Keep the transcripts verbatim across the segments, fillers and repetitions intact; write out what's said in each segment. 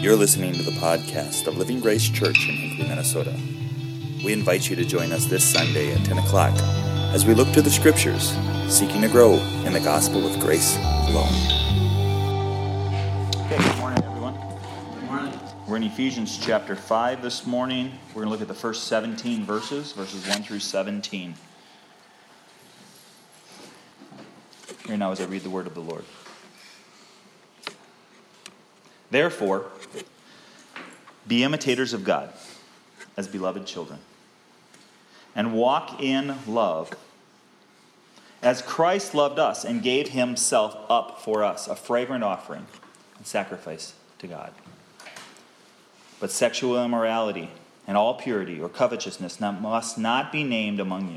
You're listening to the podcast of Living Grace Church in Hinckley, Minnesota. We invite you to join us this Sunday at ten o'clock as we look to the Scriptures, seeking to grow in the gospel of grace alone. Okay, good morning, everyone. Good morning. We're in Ephesians chapter five this morning. We're going to look at the first seventeen verses, verses one through seventeen. Here now as I read the word of the Lord. Therefore, be imitators of God as beloved children, and walk in love, as Christ loved us and gave himself up for us, a fragrant offering and sacrifice to God. But sexual immorality and all purity or covetousness must not be named among you,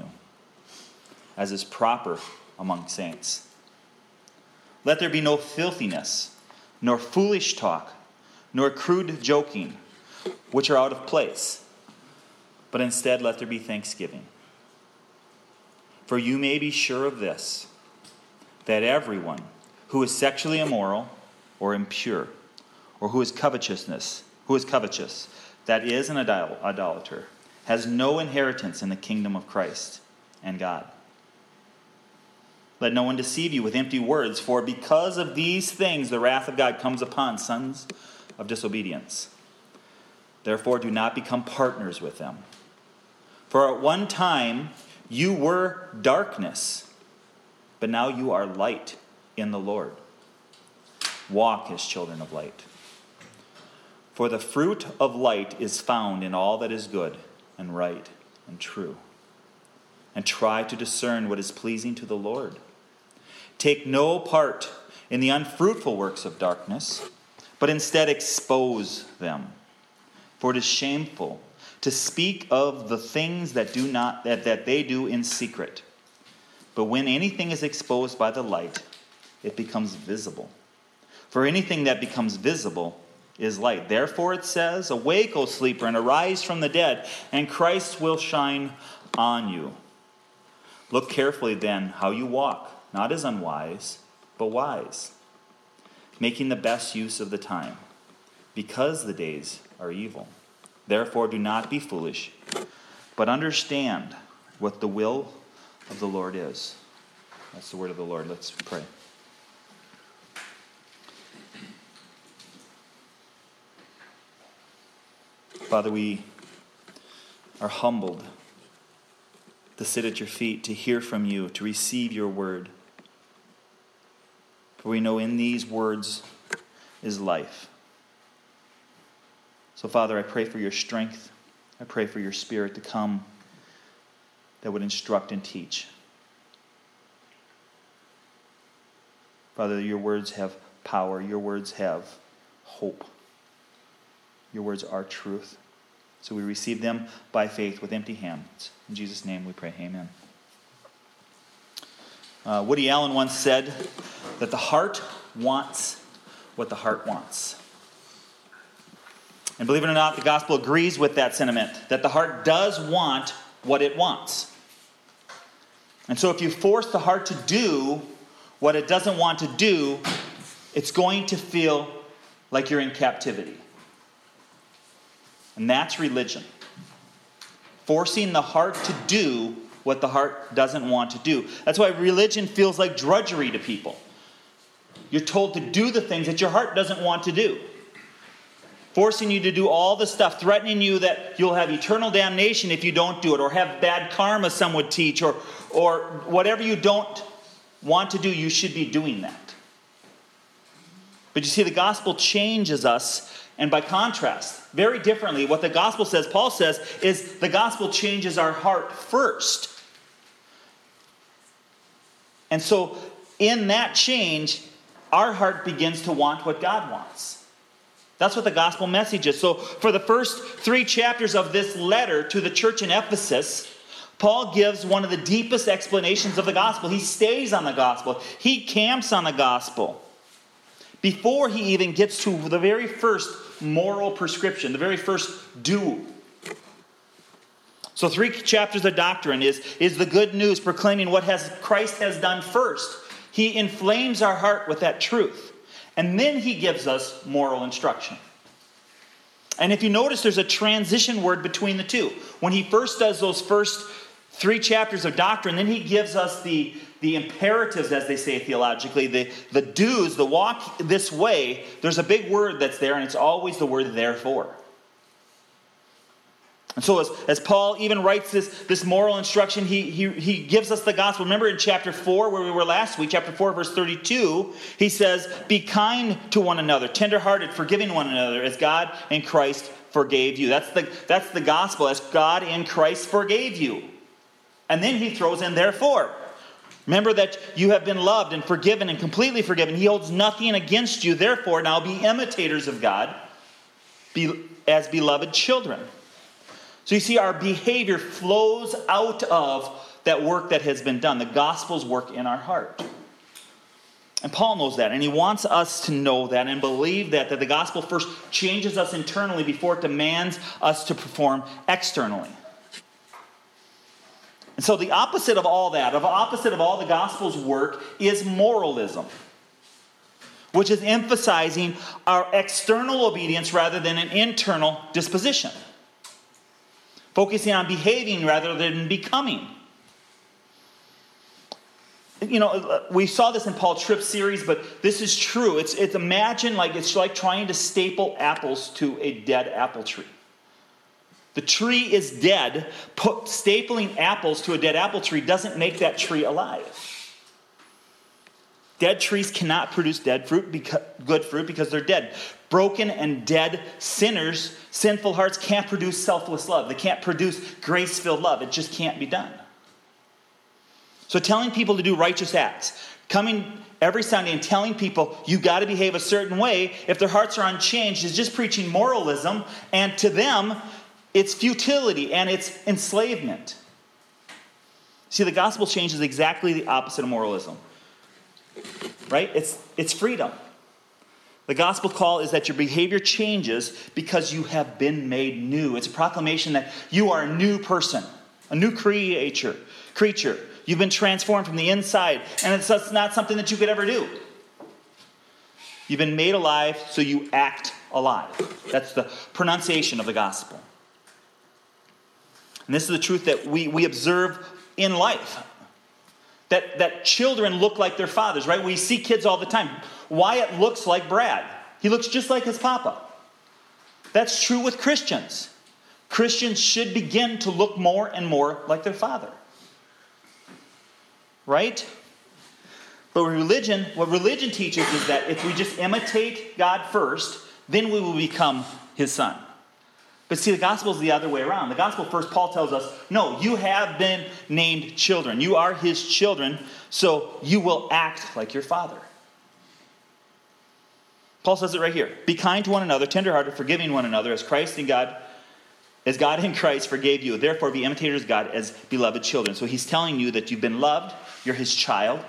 as is proper among saints. Let there be no filthiness, nor foolish talk, nor crude joking, which are out of place, but instead let there be thanksgiving. For you may be sure of this, that everyone who is sexually immoral or impure, or who is covetousness, who is covetous, that is an idol- idolater, has no inheritance in the kingdom of Christ and God. Let no one deceive you with empty words, for because of these things the wrath of God comes upon sons of disobedience. Therefore do not become partners with them. For at one time you were darkness, but now you are light in the Lord. Walk as children of light. For the fruit of light is found in all that is good and right and true. And try to discern what is pleasing to the Lord. Take no part in the unfruitful works of darkness, but instead expose them. For it is shameful to speak of the things that do not that, that they do in secret. But when anything is exposed by the light, it becomes visible. For anything that becomes visible is light. Therefore it says, awake, O sleeper, and arise from the dead, and Christ will shine on you. Look carefully then how you walk, not as unwise, but wise, making the best use of the time, because the days are evil. Therefore do not be foolish, but understand what the will of the Lord is. That's the word of the Lord. Let's pray. Father, we are humbled to sit at your feet, to hear from you, to receive your word. For we know in these words is life. So, Father, I pray for your strength. I pray for your Spirit to come that would instruct and teach. Father, your words have power. Your words have hope. Your words are truth. So we receive them by faith with empty hands. In Jesus' name we pray, amen. Uh, Woody Allen once said that the heart wants what the heart wants. And believe it or not, the gospel agrees with that sentiment, that the heart does want what it wants. And so if you force the heart to do what it doesn't want to do, it's going to feel like you're in captivity. And that's religion. Forcing the heart to do what the heart doesn't want to do. That's why religion feels like drudgery to people. You're told to do the things that your heart doesn't want to do. Forcing you to do all the stuff, threatening you that you'll have eternal damnation if you don't do it, or have bad karma, some would teach, or, or whatever you don't want to do, you should be doing that. But you see, the gospel changes us. And by contrast, very differently, what the gospel says, Paul says, is the gospel changes our heart first. And so, in that change, our heart begins to want what God wants. That's what the gospel message is. So, for the first three chapters of this letter to the church in Ephesus, Paul gives one of the deepest explanations of the gospel. He stays on the gospel. He camps on the gospel. Before he even gets to the very first moral prescription, the very first do. So three chapters of doctrine is, is the good news proclaiming what has Christ has done first. He inflames our heart with that truth. And then he gives us moral instruction. And if you notice, there's a transition word between the two. When he first does those first three chapters of doctrine, then he gives us the, the imperatives, as they say theologically, the, the do's, the walk this way. There's a big word that's there, and it's always the word therefore. And so as, as Paul even writes this, this moral instruction, he, he, he gives us the gospel. Remember in chapter four, where we were last week, chapter four, verse thirty-two, he says, be kind to one another, tenderhearted, forgiving one another, as God in Christ forgave you. That's the, that's the gospel, as God in Christ forgave you. And then he throws in, therefore. Remember that you have been loved and forgiven and completely forgiven. He holds nothing against you. Therefore, now be imitators of God, be, as beloved children. So you see, our behavior flows out of that work that has been done, the gospel's work in our heart. And Paul knows that, and he wants us to know that and believe that, that the gospel first changes us internally before it demands us to perform externally. And so the opposite of all that, the opposite of all the gospel's work, is moralism, which is emphasizing our external obedience rather than an internal disposition. Focusing on behaving rather than becoming. You know, we saw this in Paul Tripp's series, but this is true. It's, it's imagine like it's like trying to staple apples to a dead apple tree. The tree is dead. Put, stapling apples to a dead apple tree doesn't make that tree alive. Dead trees cannot produce dead fruit, because, good fruit, because they're dead. Broken and dead sinners, sinful hearts can't produce selfless love. They can't produce grace-filled love. It just can't be done. So telling people to do righteous acts, coming every Sunday and telling people you got to behave a certain way, if their hearts are unchanged, is just preaching moralism, and to them, it's futility and it's enslavement. See, the gospel change is exactly the opposite of moralism. Right? It's, it's freedom. The gospel call is that your behavior changes because you have been made new. It's a proclamation that you are a new person, a new creature. creature. You've been transformed from the inside, and it's not something that you could ever do. You've been made alive, so you act alive. That's the pronunciation of the gospel. And this is the truth that we, we observe in life. That, that children look like their fathers, right? We see kids all the time. Wyatt looks like Brad. He looks just like his papa. That's true with Christians. Christians should begin to look more and more like their father. Right? But religion, what religion teaches is that if we just imitate God first, then we will become his son. But see, the gospel is the other way around. The gospel first, Paul tells us, no, you have been named children. You are his children, so you will act like your father. Paul says it right here. Be kind to one another, tenderhearted, forgiving one another, as Christ and God, as God in Christ forgave you. Therefore, be imitators of God as beloved children. So he's telling you that you've been loved. You're his child.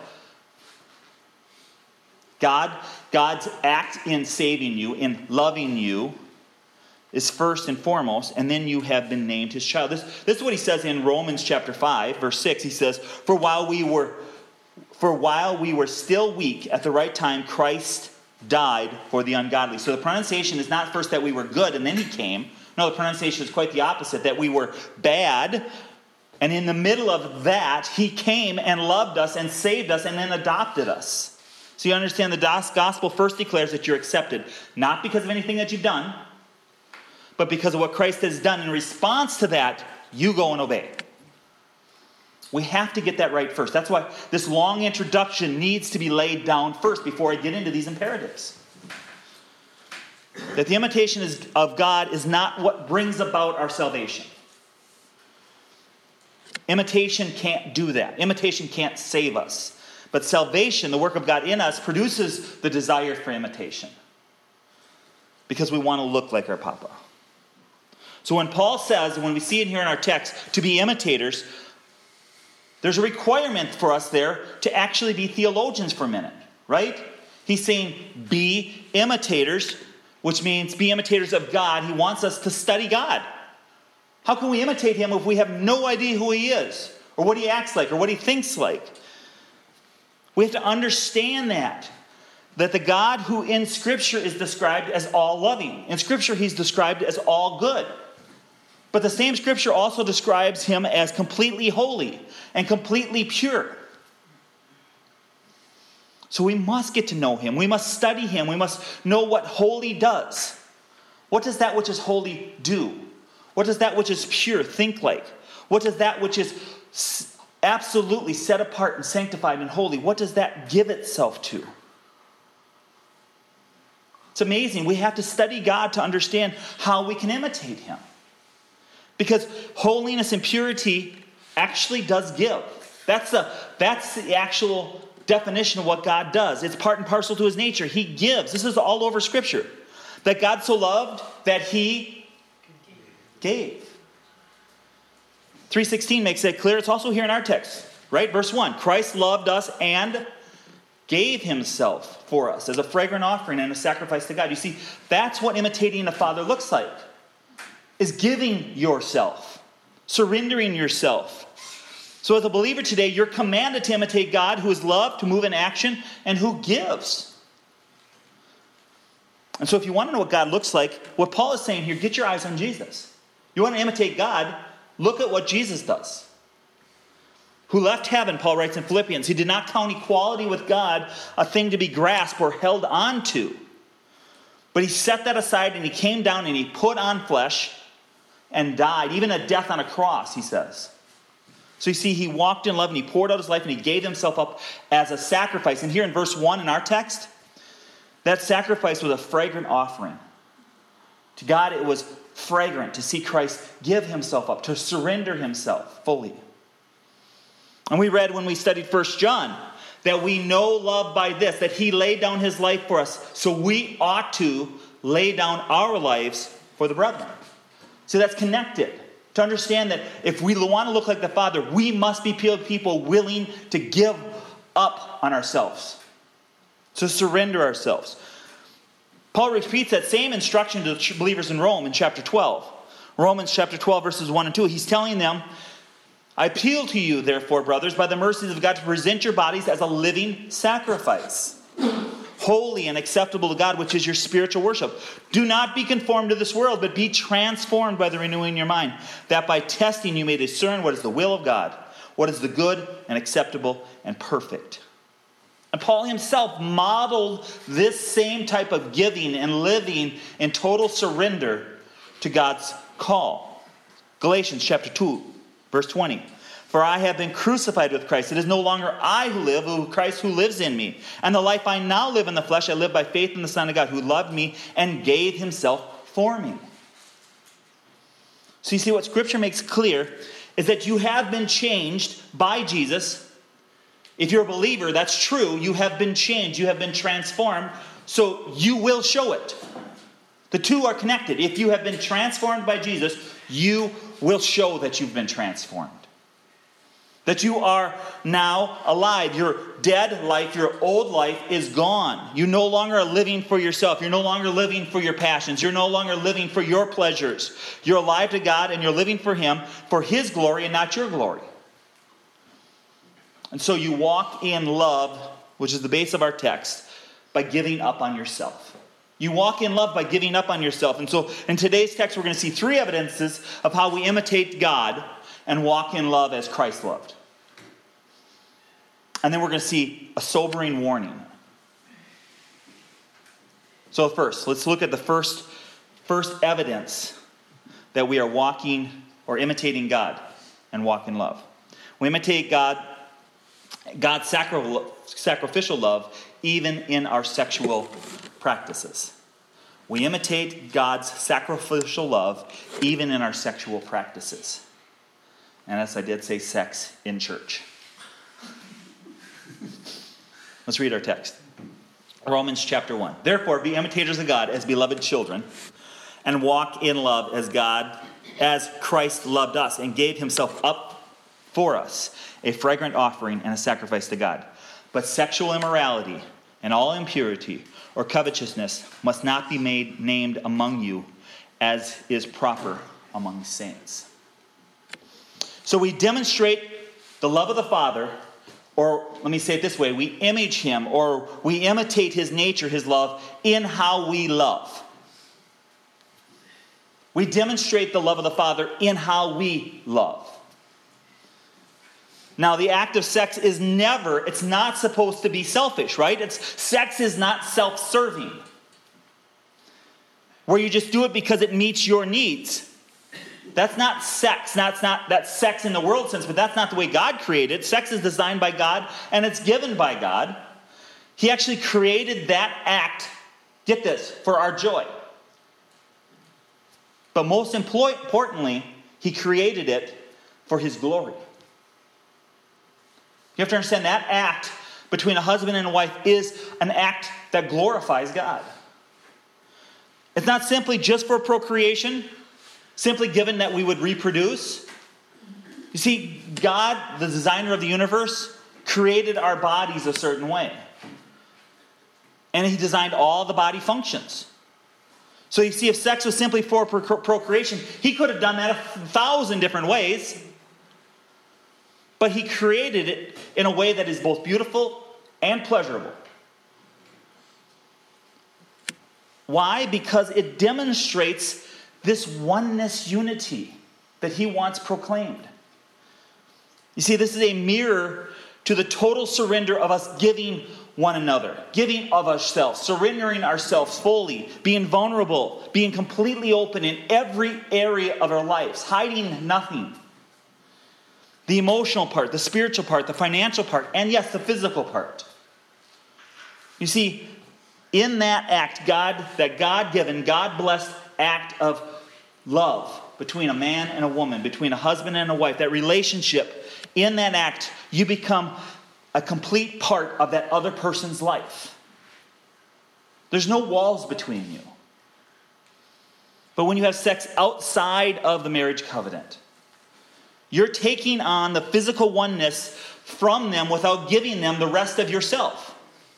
God, God's act in saving you, in loving you, is first and foremost, and then you have been named his child. This, this is what he says in Romans chapter five, verse six. He says, For while we were, for while we were still weak, at the right time, Christ died for the ungodly. So the pronunciation is not first that we were good and then he came. No, the pronunciation is quite the opposite, that we were bad, and in the middle of that, he came and loved us and saved us and then adopted us. So you understand the gospel first declares that you're accepted, not because of anything that you've done, but because of what Christ has done. In response to that, you go and obey. We have to get that right first. That's why this long introduction needs to be laid down first before I get into these imperatives. That the imitation is, of God is not what brings about our salvation. Imitation can't do that. Imitation can't save us. But salvation, the work of God in us, produces the desire for imitation. Because we want to look like our Papa. So when Paul says, when we see it here in our text, to be imitators, there's a requirement for us there to actually be theologians for a minute, right? He's saying be imitators, which means be imitators of God. He wants us to study God. How can we imitate him if we have no idea who he is, or what he acts like, or what he thinks like? We have to understand that. that the God who in Scripture is described as all loving. In Scripture, he's described as all good. But the same Scripture also describes him as completely holy and completely pure. So we must get to know him. We must study him. We must know what holy does. What does that which is holy do? What does that which is pure think like? What does that which is absolutely set apart and sanctified and holy, what does that give itself to? It's amazing. We have to study God to understand how we can imitate him. Because holiness and purity actually does give. That's the, that's the actual definition of what God does. It's part and parcel to his nature. He gives. This is all over Scripture. That God so loved that he gave. three sixteen makes that clear. It's also here in our text, right? Verse one, Christ loved us and gave himself for us as a fragrant offering and a sacrifice to God. You see, that's what imitating the Father looks like, is giving yourself, surrendering yourself. So as a believer today, you're commanded to imitate God, who is loved, to move in action, and who gives. And so if you want to know what God looks like, what Paul is saying here, get your eyes on Jesus. You want to imitate God, look at what Jesus does. Who left heaven, Paul writes in Philippians, he did not count equality with God a thing to be grasped or held on to. But he set that aside and he came down and he put on flesh and died, even a death on a cross, he says. So you see, he walked in love and he poured out his life and he gave himself up as a sacrifice. And here in verse one in our text, that sacrifice was a fragrant offering. To God, it was fragrant to see Christ give himself up, to surrender himself fully. And we read when we studied First John that we know love by this, that he laid down his life for us. So we ought to lay down our lives for the brethren. So that's connected. To understand that if we want to look like the Father, we must be people willing to give up on ourselves, to surrender ourselves. Paul repeats that same instruction to the believers in Rome in chapter twelve. Romans chapter twelve, verses one and two. He's telling them, I appeal to you, therefore, brothers, by the mercies of God, to present your bodies as a living sacrifice, holy and acceptable to God, which is your spiritual worship. Do not be conformed to this world, but be transformed by the renewing of your mind, that by testing you may discern what is the will of God, what is the good and acceptable and perfect. And Paul himself modeled this same type of giving and living in total surrender to God's call. Galatians chapter two, verse twenty. For I have been crucified with Christ. It is no longer I who live, but Christ who lives in me. And the life I now live in the flesh, I live by faith in the Son of God, who loved me and gave himself for me. So you see, what Scripture makes clear is that you have been changed by Jesus. If you're a believer, that's true. You have been changed. You have been transformed. So you will show it. The two are connected. If you have been transformed by Jesus, you will show that you've been transformed. That you are now alive. Your dead life, your old life is gone. You no longer are living for yourself. You're no longer living for your passions. You're no longer living for your pleasures. You're alive to God and you're living for him, for his glory and not your glory. And so you walk in love, which is the base of our text, by giving up on yourself. You walk in love by giving up on yourself. And so in today's text, we're going to see three evidences of how we imitate God and walk in love as Christ loved. And then we're going to see a sobering warning. So first, let's look at the first, first evidence that we are walking or imitating God and walk in love. We imitate God, God's sacri- sacrificial love, even in our sexual practices. We imitate God's sacrificial love, even in our sexual practices. And as I did say, sex in church. Let's read our text. Romans chapter one. Therefore, be imitators of God as beloved children, and walk in love as God, as Christ loved us and gave himself up for us, a fragrant offering and a sacrifice to God. But sexual immorality and all impurity or covetousness must not be made named among you, as is proper among saints. So we demonstrate the love of the Father or let me say it this way, we image him, or we imitate his nature, his love, in how we love. We demonstrate the love of the Father in how we love. Now, the act of sex is never, it's not supposed to be selfish, right? It's, sex is not self-serving, where you just do it because it meets your needs. That's not sex. That's not that's sex in the world sense, but that's not the way God created. Sex is designed by God, and it's given by God. He actually created that act, get this, for our joy. But most importantly, he created it for his glory. You have to understand that act between a husband and a wife is an act that glorifies God. It's not simply just for procreation, simply given that we would reproduce. You see, God, the designer of the universe, created our bodies a certain way. And he designed all the body functions. So you see, if sex was simply for procreation, he could have done that a thousand different ways. But he created it in a way that is both beautiful and pleasurable. Why? Because it demonstrates this oneness unity that he wants proclaimed. You see, this is a mirror to the total surrender of us giving one another, giving of ourselves, surrendering ourselves fully, being vulnerable, being completely open in every area of our lives, hiding nothing. The emotional part, the spiritual part, the financial part, and yes, the physical part. You see, in that act, God, that God-given, God-blessed act of love between a man and a woman, between a husband and a wife, that relationship, in that act, you become a complete part of that other person's life. There's no walls between you. But when you have sex outside of the marriage covenant, you're taking on the physical oneness from them without giving them the rest of yourself.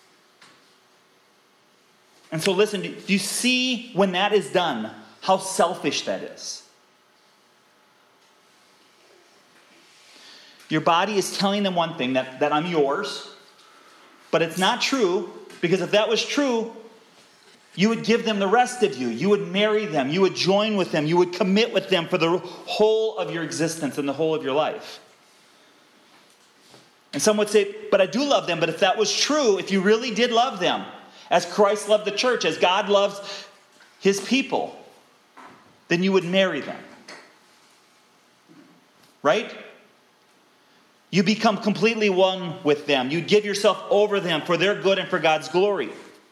And so listen, do you see when that is done, how selfish that is? Your body is telling them one thing, that, that I'm yours, but it's not true, because if that was true, you would give them the rest of you. You would marry them. You would join with them. You would commit with them for the whole of your existence and the whole of your life. And some would say, but I do love them. But if that was true, if you really did love them, as Christ loved the church, as God loves his people, then you would marry them. Right? You become completely one with them. You give yourself over them for their good and for God's glory.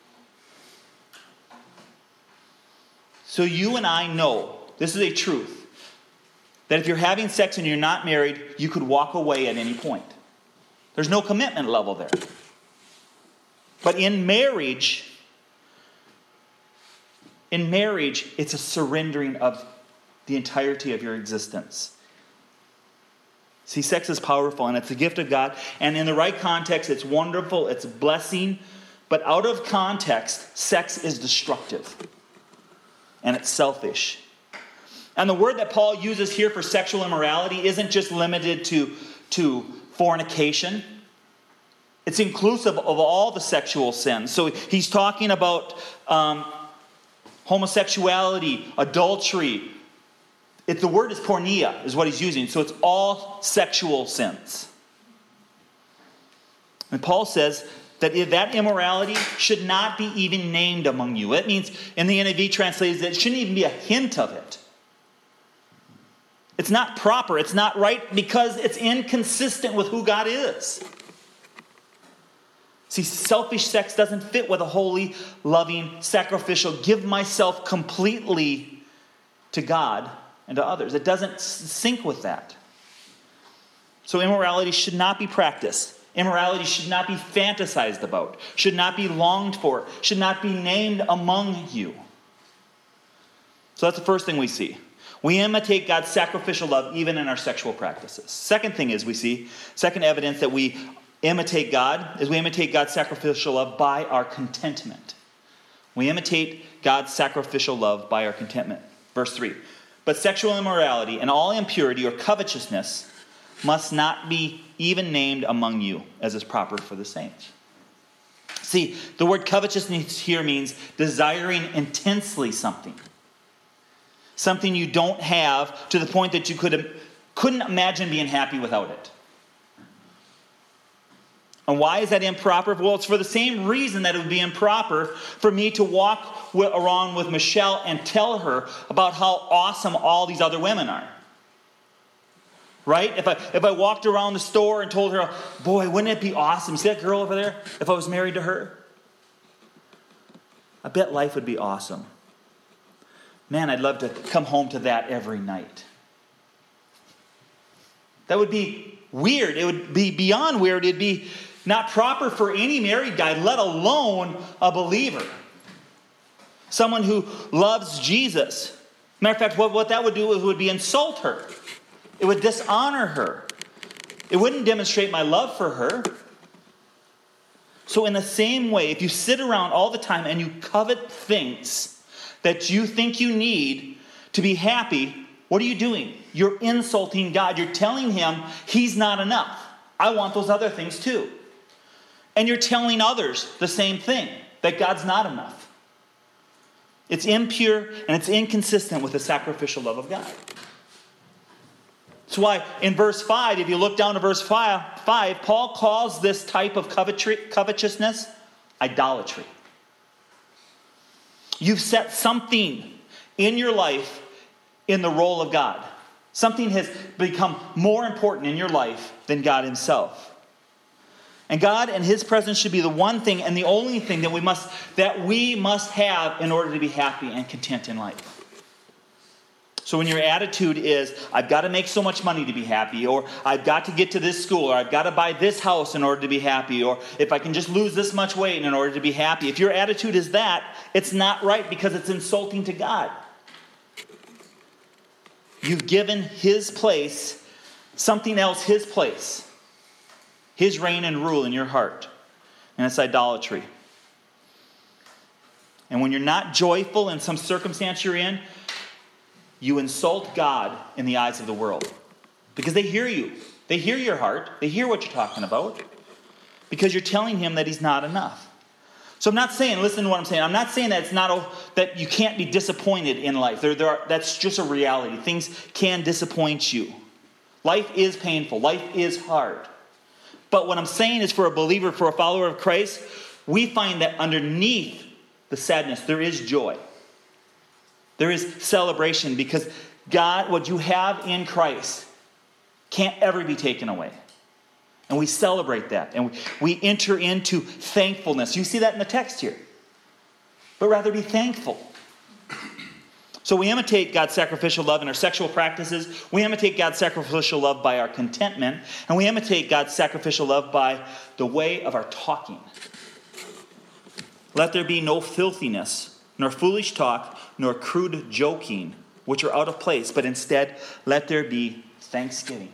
So you and I know, this is a truth, that if you're having sex and you're not married, you could walk away at any point. There's no commitment level there. But in marriage, in marriage, it's a surrendering of the entirety of your existence. See, sex is powerful, and it's a gift of God. And in the right context, it's wonderful, it's a blessing. But out of context, sex is destructive. And it's selfish. And the word that Paul uses here for sexual immorality isn't just limited to, to fornication. It's inclusive of all the sexual sins. So he's talking about um, homosexuality, adultery. It, the word is porneia, is what he's using. So it's all sexual sins. And Paul says that that immorality should not be even named among you. That means, in the N I V translates, that it shouldn't even be a hint of it. It's not proper. It's not right because it's inconsistent with who God is. See, selfish sex doesn't fit with a holy, loving, sacrificial, give myself completely to God and to others. It doesn't sync with that. So immorality should not be practiced. Immorality should not be fantasized about, should not be longed for, should not be named among you. So that's the first thing we see. We imitate God's sacrificial love even in our sexual practices. Second thing is we see, second evidence that we imitate God, is we imitate God's sacrificial love by our contentment. We imitate God's sacrificial love by our contentment. Verse three. But sexual immorality and all impurity or covetousness must not be even named among you, as is proper for the saints. See, the word covetousness here means desiring intensely something. Something you don't have to the point that you could, couldn't imagine being happy without it. And why is that improper? Well, it's for the same reason that it would be improper for me to walk with, around with Michelle and tell her about how awesome all these other women are. Right? If I if I walked around the store and told her, boy, wouldn't it be awesome? See that girl over there? If I was married to her? I bet life would be awesome. Man, I'd love to come home to that every night. That would be weird. It would be beyond weird. It'd be not proper for any married guy, let alone a believer. Someone who loves Jesus. Matter of fact, what, what that would do is would be insult her. It would dishonor her. It wouldn't demonstrate my love for her. So in the same way, if you sit around all the time and you covet things that you think you need to be happy, what are you doing? You're insulting God. You're telling him he's not enough. I want those other things too. And you're telling others the same thing, that God's not enough. It's impure and it's inconsistent with the sacrificial love of God. That's why in verse five, if you look down to verse five, five Paul calls this type of covetousness idolatry. You've set something in your life in the role of God. Something has become more important in your life than God himself. And God and his presence should be the one thing and the only thing that we must that we must have in order to be happy and content in life. So when your attitude is, I've got to make so much money to be happy, or I've got to get to this school, or I've got to buy this house in order to be happy, or if I can just lose this much weight in order to be happy. If your attitude is that, it's not right because it's insulting to God. You've given his place, something else his place, his reign and rule in your heart. And it's idolatry. And when you're not joyful in some circumstance you're in, you insult God in the eyes of the world. Because they hear you. They hear your heart. They hear what you're talking about. Because you're telling him that he's not enough. So I'm not saying, listen to what I'm saying. I'm not saying that it's not a, that you can't be disappointed in life. There, there are, that's just a reality. Things can disappoint you. Life is painful. Life is hard. But what I'm saying is for a believer, for a follower of Christ, we find that underneath the sadness, there is joy. There is celebration because God, what you have in Christ, can't ever be taken away. And we celebrate that. And we, we enter into thankfulness. You see that in the text here. But rather be thankful. So we imitate God's sacrificial love in our sexual practices. We imitate God's sacrificial love by our contentment. And we imitate God's sacrificial love by the way of our talking. Let there be no filthiness, nor foolish talk, nor crude joking, which are out of place, but instead let there be thanksgiving.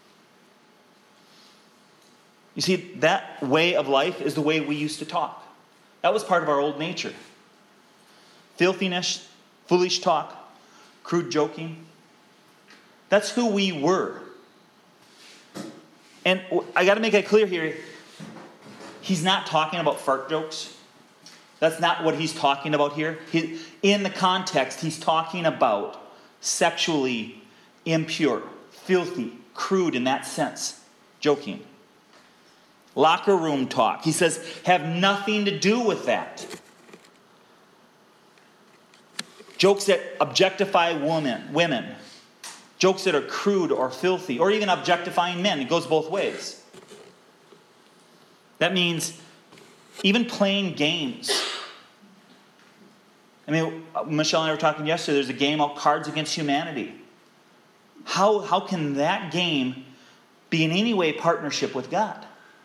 You see, that way of life is the way we used to talk. That was part of our old nature. Filthiness, foolish talk, crude joking. That's who we were. And I got to make it clear here, he's not talking about fart jokes. That's not what he's talking about here. He, in the context, he's talking about sexually impure, filthy, crude in that sense. Joking. Locker room talk. He says, have nothing to do with that. Jokes that objectify women, women. Jokes that are crude or filthy, or even objectifying men. It goes both ways. That means even playing games. I mean, Michelle and I were talking yesterday, there's a game called Cards Against Humanity. How, how can that game be in any way partnership with God?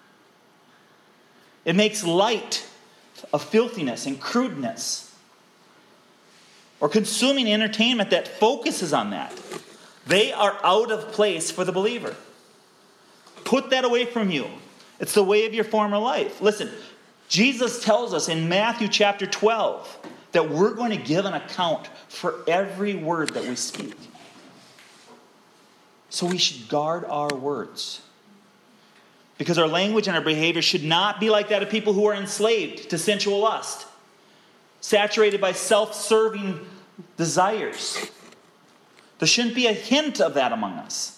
It makes light of filthiness and crudeness. Or consuming entertainment that focuses on that. They are out of place for the believer. Put that away from you. It's the way of your former life. Listen, Jesus tells us in Matthew chapter twelve that we're going to give an account for every word that we speak. So we should guard our words. Because our language and our behavior should not be like that of people who are enslaved to sensual lust, saturated by self-serving desires. There shouldn't be a hint of that among us.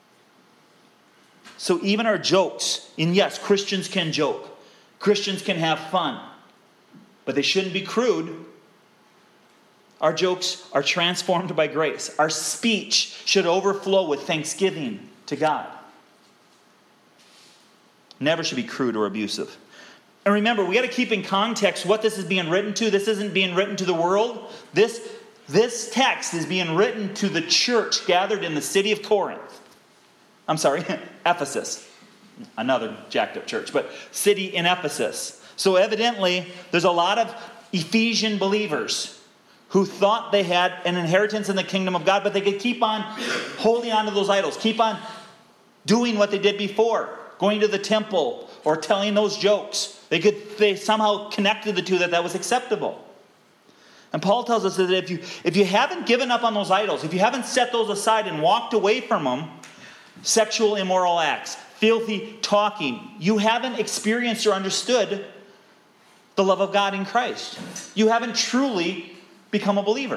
So even our jokes, and yes, Christians can joke. Christians can have fun. But they shouldn't be crude. Our jokes are transformed by grace. Our speech should overflow with thanksgiving to God. Never should be crude or abusive. And remember, we got to keep in context what this is being written to. This isn't being written to the world. This, this text is being written to the church gathered in the city of Corinth. I'm sorry, Ephesus. Another jacked up church, but city in Ephesus. So evidently, there's a lot of Ephesian believers who thought they had an inheritance in the kingdom of God, but they could keep on holding on to those idols, keep on doing what they did before, going to the temple or telling those jokes. They could they somehow connected the two, that that was acceptable. And Paul tells us that if you if you haven't given up on those idols, if you haven't set those aside and walked away from them, sexual immoral acts, filthy talking, you haven't experienced or understood the love of God in Christ. You haven't truly become a believer.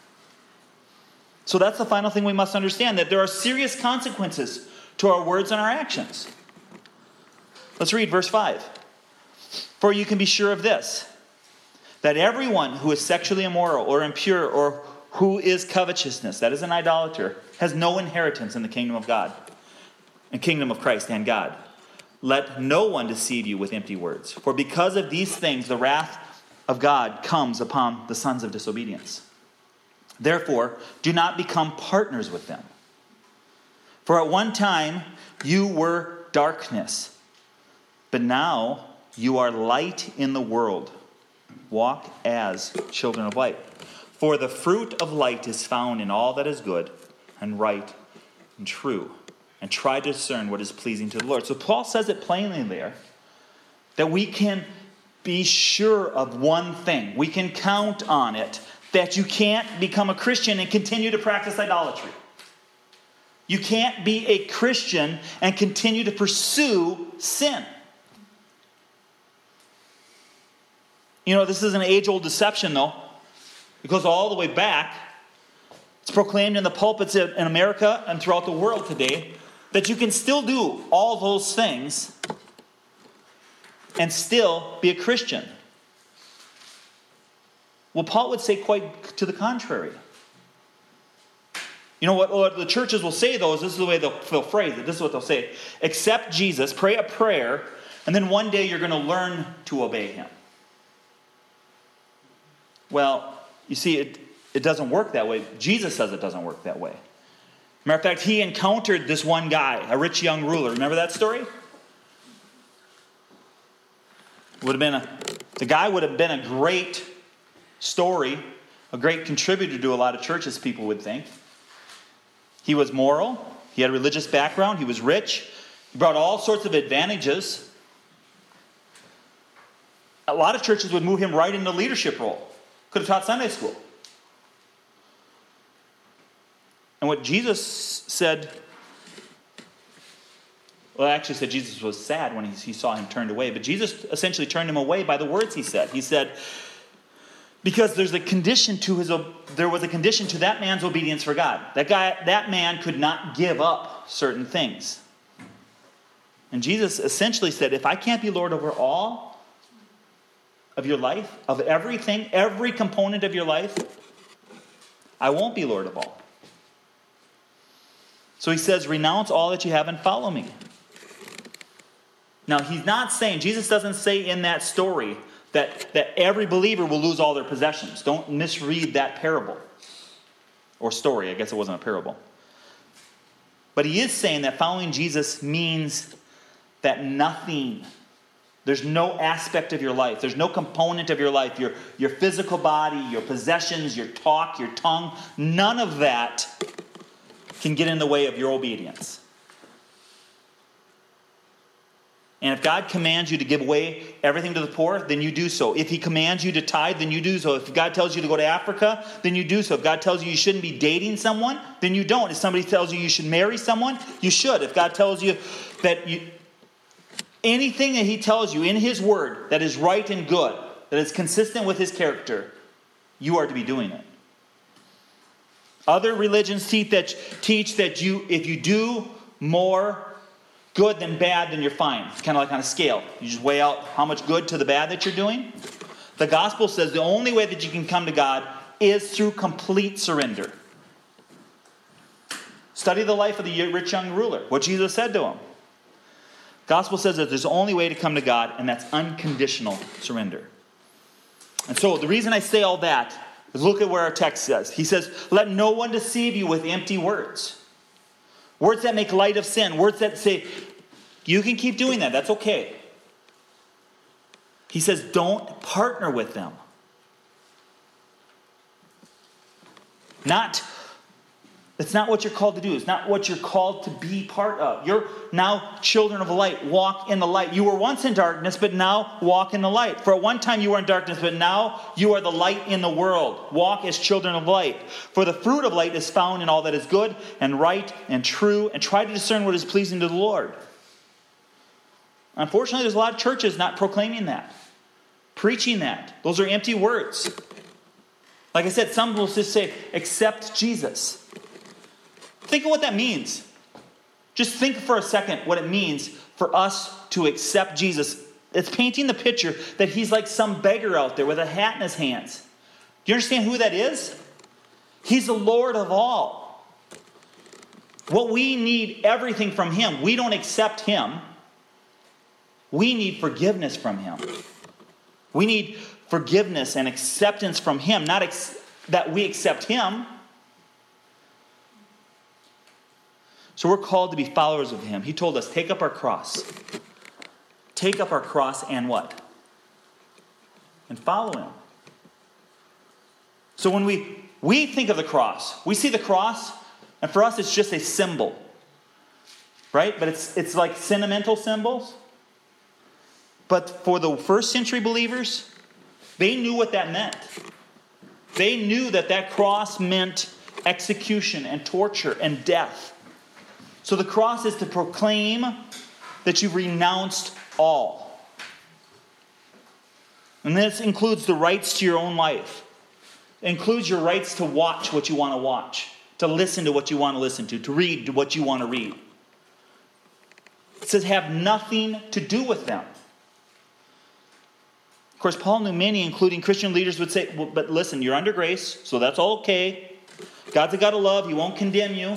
So that's the final thing we must understand, that there are serious consequences to our words and our actions. Let's read verse five. For you can be sure of this, that everyone who is sexually immoral or impure or who is covetousness, that is an idolater, has no inheritance in the kingdom of God, the kingdom of Christ and God. Let no one deceive you with empty words. For because of these things, the wrath of God comes upon the sons of disobedience. Therefore, do not become partners with them. For at one time you were darkness, but now you are light in the world. Walk as children of light. For the fruit of light is found in all that is good and right and true. And try to discern what is pleasing to the Lord. So Paul says it plainly there, that we can be sure of one thing. We can count on it, that you can't become a Christian and continue to practice idolatry. You can't be a Christian and continue to pursue sin. You know, this is an age-old deception, though. It goes all the way back. It's proclaimed in the pulpits in America and throughout the world today that you can still do all those things and still be a Christian. Well, Paul would say quite to the contrary. You know what, what the churches will say, though, is this is the way they'll, they'll phrase it. This is what they'll say. Accept Jesus, pray a prayer, and then one day you're going to learn to obey him. Well, you see, it, it doesn't work that way. Jesus says it doesn't work that way. Matter of fact, he encountered this one guy, a rich young ruler. Remember that story? Would have been a, the guy would have been a great story, a great contributor to a lot of churches, people would think. He was moral. He had a religious background. He was rich. He brought all sorts of advantages. A lot of churches would move him right into the leadership role. Could have taught Sunday school. And what Jesus said, well, actually said Jesus was sad when he, he saw him turned away. But Jesus essentially turned him away by the words he said. He said, because there's a condition to his, there was a condition to that man's obedience for God. That guy, that man could not give up certain things. And Jesus essentially said, if I can't be Lord over all of your life, of everything, every component of your life, I won't be Lord of all. So he says, renounce all that you have and follow me. Now, he's not saying, Jesus doesn't say in that story that, that every believer will lose all their possessions. Don't misread that parable. Or story, I guess it wasn't a parable. But he is saying that following Jesus means that nothing, there's no aspect of your life, there's no component of your life, your, your physical body, your possessions, your talk, your tongue, none of that can get in the way of your obedience. And if God commands you to give away everything to the poor, then you do so. If he commands you to tithe, then you do so. If God tells you to go to Africa, then you do so. If God tells you you shouldn't be dating someone, then you don't. If somebody tells you you should marry someone, you should. If God tells you that you, anything that he tells you in his word that is right and good, that is consistent with his character, you are to be doing it. Other religions teach that, teach that you, if you do more good than bad, then you're fine. It's kind of like on a scale. You just weigh out how much good to the bad that you're doing. The gospel says the only way that you can come to God is through complete surrender. Study the life of the rich young ruler, what Jesus said to him. Gospel says that there's only way to come to God, and that's unconditional surrender. And so the reason I say all that is look at where our text says. He says, let no one deceive you with empty words. Words that make light of sin. Words that say, you can keep doing that. That's okay. He says, don't partner with them. Not, it's not what you're called to do. It's not what you're called to be part of. You're now children of light. Walk in the light. You were once in darkness, but now walk in the light. For at one time you were in darkness, but now you are the light in the world. Walk as children of light. For the fruit of light is found in all that is good and right and true, and try to discern what is pleasing to the Lord. Unfortunately, there's a lot of churches not proclaiming that, preaching that. Those are empty words. Like I said, some will just say, accept Jesus. Think of what that means. Just think for a second what it means for us to accept Jesus. It's painting the picture that he's like some beggar out there with a hat in his hands. Do you understand who that is? He's the Lord of all. What we need everything from him. We don't accept him. We need forgiveness from him. We need forgiveness and acceptance from him, not ex- that we accept him. So we're called to be followers of him. He told us, take up our cross. Take up our cross and what? And follow him. So when we, we think of the cross, we see the cross, and for us it's just a symbol. Right? But it's, it's like sentimental symbols. But for the first century believers, they knew what that meant. They knew that that cross meant execution and torture and death. So the cross is to proclaim that you've renounced all. And this includes the rights to your own life. It includes your rights to watch what you want to watch, to listen to what you want to listen to, to read what you want to read. It says have nothing to do with them. Of course, Paul knew many, including Christian leaders, would say, well, but listen, you're under grace, so that's all okay. God's a God of love. He won't condemn you.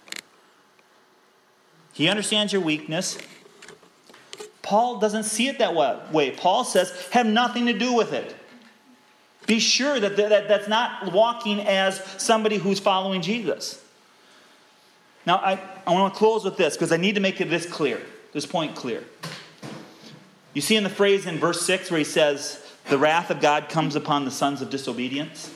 He understands your weakness. Paul doesn't see it that way. Paul says, have nothing to do with it. Be sure that, that that's not walking as somebody who's following Jesus. Now, I, I want to close with this because I need to make this clear, this point clear. You see in the phrase in verse six where he says, the wrath of God comes upon the sons of disobedience.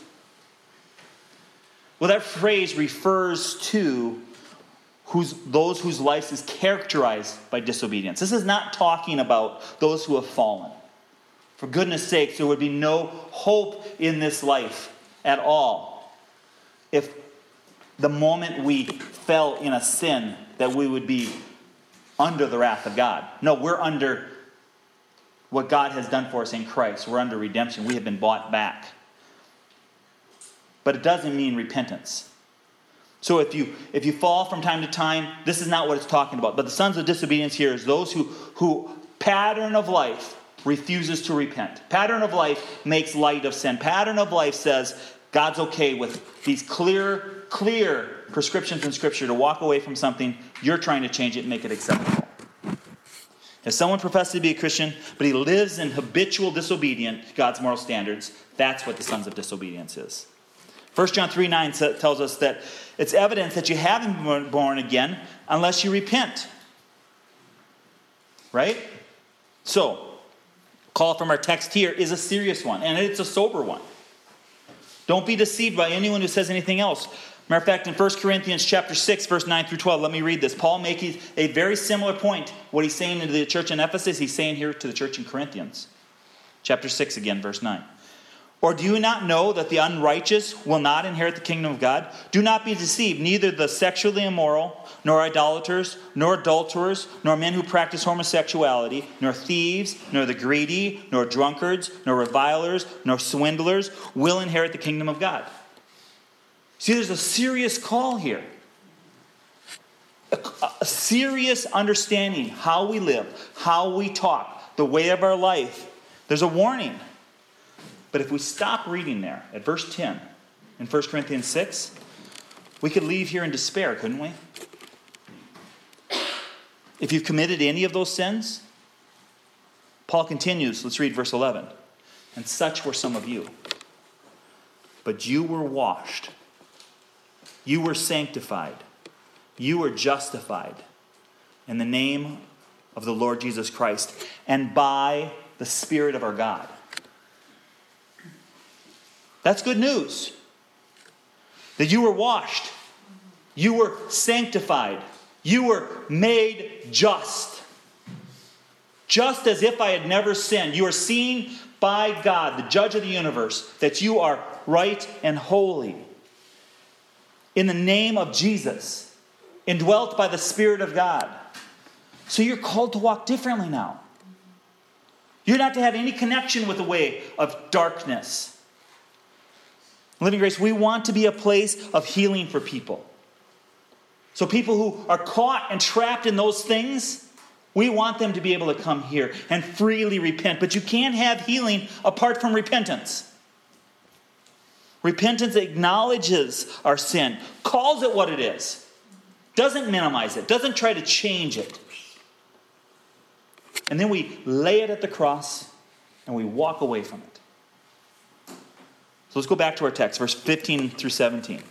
Well, that phrase refers to Who's, those whose life is characterized by disobedience. This is not talking about those who have fallen. For goodness sakes, there would be no hope in this life at all if the moment we fell in a sin that we would be under the wrath of God. No, we're under what God has done for us in Christ. We're under redemption. We have been bought back. But it doesn't mean repentance. So if you if you fall from time to time, this is not what it's talking about. But the sons of disobedience here is those who, who pattern of life refuses to repent. Pattern of life makes light of sin. Pattern of life says God's okay with these clear, clear prescriptions in Scripture to walk away from something. You're trying to change it and make it acceptable. If someone professes to be a Christian, but he lives in habitual disobedience to God's moral standards, that's what the sons of disobedience is. First John three nine tells us that it's evidence that you haven't been born again unless you repent. Right? So, call from our text here is a serious one, and it's a sober one. Don't be deceived by anyone who says anything else. Matter of fact, in First Corinthians chapter six, verse nine through twelve, let me read this. Paul making a very similar point. What he's saying to the church in Ephesus, he's saying here to the church in Corinthians. Chapter six again, verse nine. Or do you not know that the unrighteous will not inherit the kingdom of God? Do not be deceived. Neither the sexually immoral, nor idolaters, nor adulterers, nor men who practice homosexuality, nor thieves, nor the greedy, nor drunkards, nor revilers, nor swindlers will inherit the kingdom of God. See, there's a serious call here. A, a serious understanding how we live, how we talk, the way of our life. There's a warning. But if we stop reading there at verse ten in First Corinthians six, we could leave here in despair, couldn't we? If you've committed any of those sins, Paul continues. Let's read verse eleven. And such were some of you. But you were washed. You were sanctified. You were justified in the name of the Lord Jesus Christ and by the Spirit of our God. That's good news. That you were washed. You were sanctified. You were made just. Just as if I had never sinned. You are seen by God, the judge of the universe, that you are right and holy. In the name of Jesus. Indwelt by the Spirit of God. So you're called to walk differently now. You're not to have any connection with the way of darkness. Living Grace, we want to be a place of healing for people. So people who are caught and trapped in those things, we want them to be able to come here and freely repent. But you can't have healing apart from repentance. Repentance acknowledges our sin, calls it what it is, doesn't minimize it, doesn't try to change it. And then we lay it at the cross and we walk away from it. So let's go back to our text, verse fifteen through seventeen.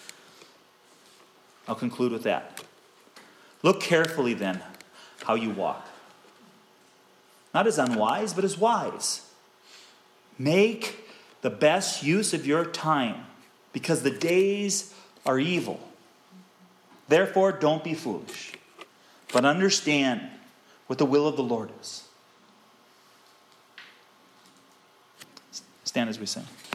I'll conclude with that. Look carefully then how you walk. Not as unwise, but as wise. Make the best use of your time, because the days are evil. Therefore, don't be foolish, but understand what the will of the Lord is. Stand as we sing.